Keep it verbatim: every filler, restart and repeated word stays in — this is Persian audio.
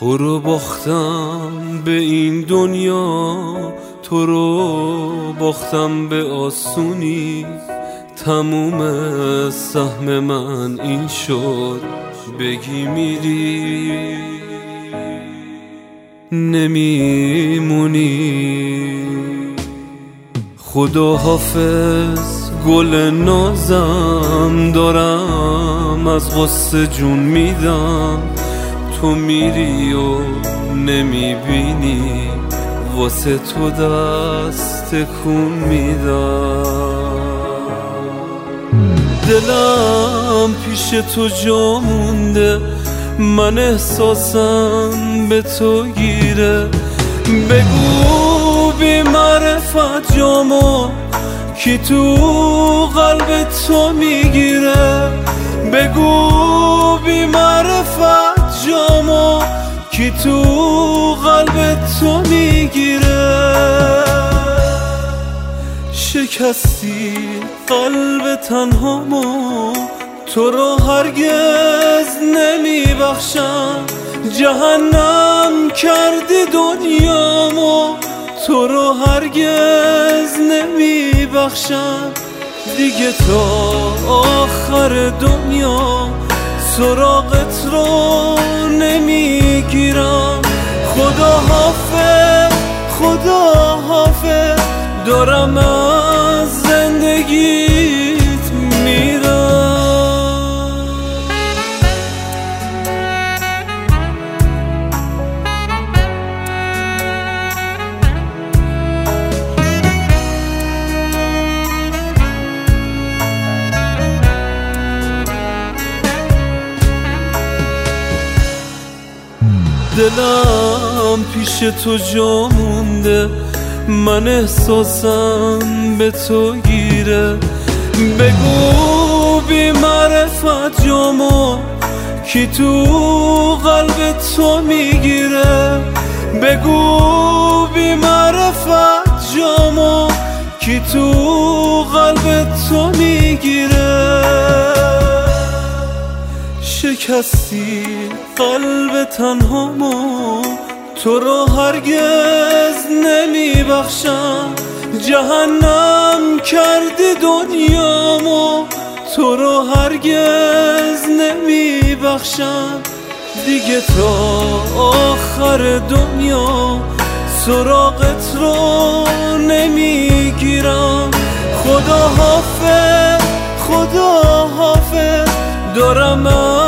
تو رو باختم به این دنیا، تو رو باختم به آسونی. تموم سهم من این شد، بگی میری نمیمونی. خدا حافظ گل نازم، دارم از غصه جون میدم. تو میری و نمیبینی، واسه تو دست تکون میدم. دلم پیش تو جا مونده، من احساسم به تو گیره. بگو بی معرفت جامو کی تو قلب تو میگیره. بگو بی معرفت جامو کی تو قلب تو میگیره. شکستی قلب تنهامو، تو رو هرگز نمیبخشم. جهنم کردی دنیامو، تو رو هرگز نمیبخشم. دیگه تا آخر دنیا سراغت رو نمیگیرم. خدا حافظ خدا حافظ، دارم از زندگیت میرم. دلم پیش تو جا مونده، من احساسم به تو گیره. بگو بی معرفت جامو کی تو قلب تو میگیره. بگو بی معرفت جامو کی تو قلب تو میگیره. شکستی قلب تنهامو، تو رو هرگز نمیبخشم. جهنم کردی دنیامو، تو رو هرگز نمیبخشم. دیگه تا آخر دنیا سراغت رو نمیگیرم. خدا حافظ خدا حافظ، دارم